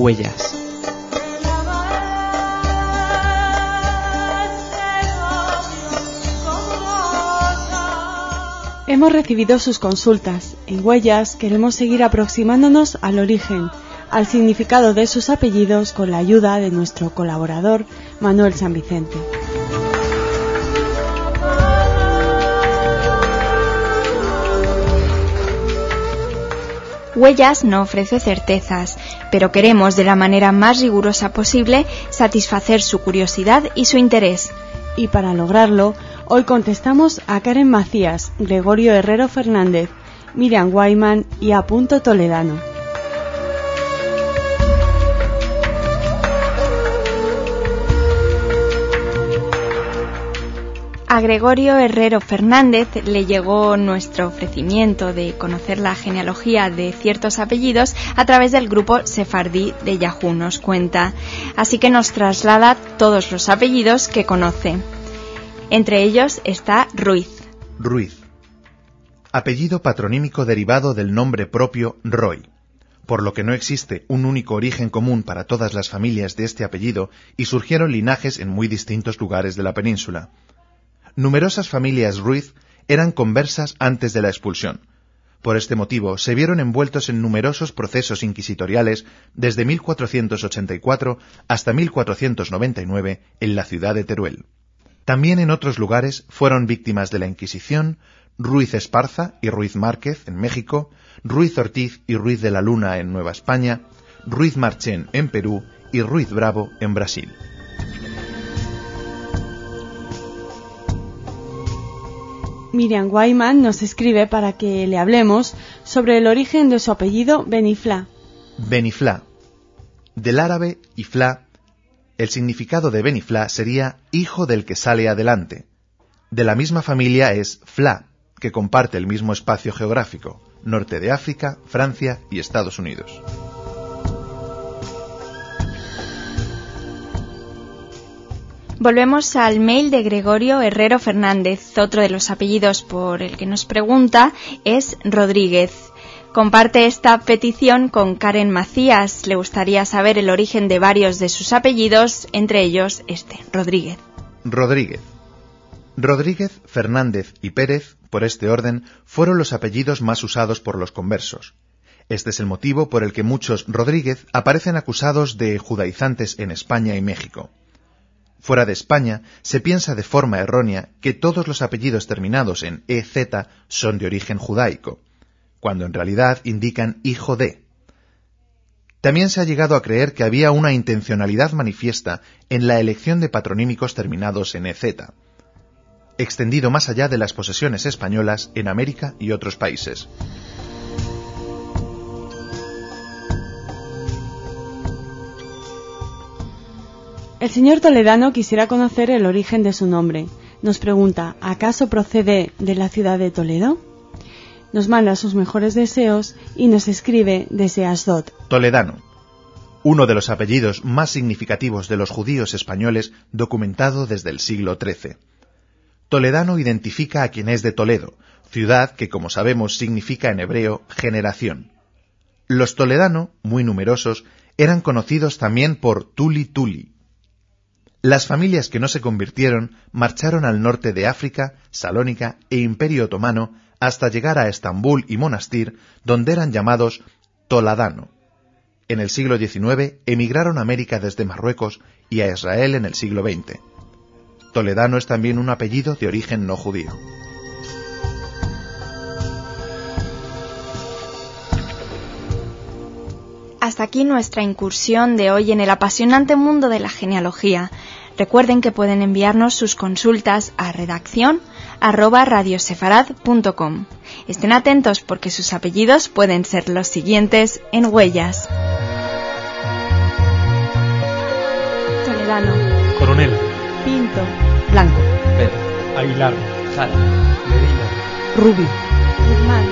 Huellas. Hemos recibido sus consultas. En Huellas queremos seguir aproximándonos al origen, al significado de sus apellidos con la ayuda de nuestro colaborador Manuel San Vicente. Huellas no ofrece certezas, pero queremos de la manera más rigurosa posible satisfacer su curiosidad y su interés. Y para lograrlo, hoy contestamos a Karen Macías, Gregorio Herrero Fernández, Miriam Guayman y A. Toledano. A Gregorio Herrero Fernández le llegó nuestro ofrecimiento de conocer la genealogía de ciertos apellidos a través del grupo sefardí de Yahoo, nos cuenta. Así que nos traslada todos los apellidos que conoce. Entre ellos está Ruiz. Ruiz. Apellido patronímico derivado del nombre propio Roy, por lo que no existe un único origen común para todas las familias de este apellido y surgieron linajes en muy distintos lugares de la península. Numerosas familias Ruiz eran conversas antes de la expulsión. Por este motivo, se vieron envueltos en numerosos procesos inquisitoriales desde 1484 hasta 1499 en la ciudad de Teruel. También en otros lugares fueron víctimas de la Inquisición Ruiz Esparza y Ruiz Márquez en México, Ruiz Ortiz y Ruiz de la Luna en Nueva España, Ruiz Marchén en Perú y Ruiz Bravo en Brasil. Miriam Guayman nos escribe para que le hablemos sobre el origen de su apellido Beniflá. Beniflá. Del árabe iflá, el significado de Beniflá sería hijo del que sale adelante. De la misma familia es Flá, que comparte el mismo espacio geográfico, norte de África, Francia y Estados Unidos. Volvemos al mail de Gregorio Herrero Fernández. Otro de los apellidos por el que nos pregunta es Rodríguez. Comparte esta petición con Karen Macías. Le gustaría saber el origen de varios de sus apellidos, entre ellos Rodríguez. Rodríguez. Rodríguez, Fernández y Pérez, por este orden, fueron los apellidos más usados por los conversos. Este es el motivo por el que muchos Rodríguez aparecen acusados de judaizantes en España y México. Fuera de España, se piensa de forma errónea que todos los apellidos terminados en EZ son de origen judaico, cuando en realidad indican hijo de. También se ha llegado a creer que había una intencionalidad manifiesta en la elección de patronímicos terminados en EZ, extendido más allá de las posesiones españolas en América y otros países. El señor Toledano quisiera conocer el origen de su nombre. Nos pregunta, ¿acaso procede de la ciudad de Toledo? Nos manda sus mejores deseos y nos escribe desde Asdod. Toledano, uno de los apellidos más significativos de los judíos españoles documentado desde el siglo XIII. Toledano identifica a quien es de Toledo, ciudad que, como sabemos, significa en hebreo generación. Los Toledano, muy numerosos, eran conocidos también por Tuli Tuli. Las familias que no se convirtieron marcharon al norte de África, Salónica e Imperio Otomano hasta llegar a Estambul y Monastir, donde eran llamados Toladano. En el siglo XIX emigraron a América desde Marruecos y a Israel en el siglo XX. Toledano es también un apellido de origen no judío. Hasta aquí nuestra incursión de hoy en el apasionante mundo de la genealogía. Recuerden que pueden enviarnos sus consultas a redacción@radiosefarad.com. Estén atentos porque sus apellidos pueden ser los siguientes en Huellas. Toledano. Coronel. Pinto. Blanco. Pedro. Aguilar. Jara. Medina. Rubio. Guzmán.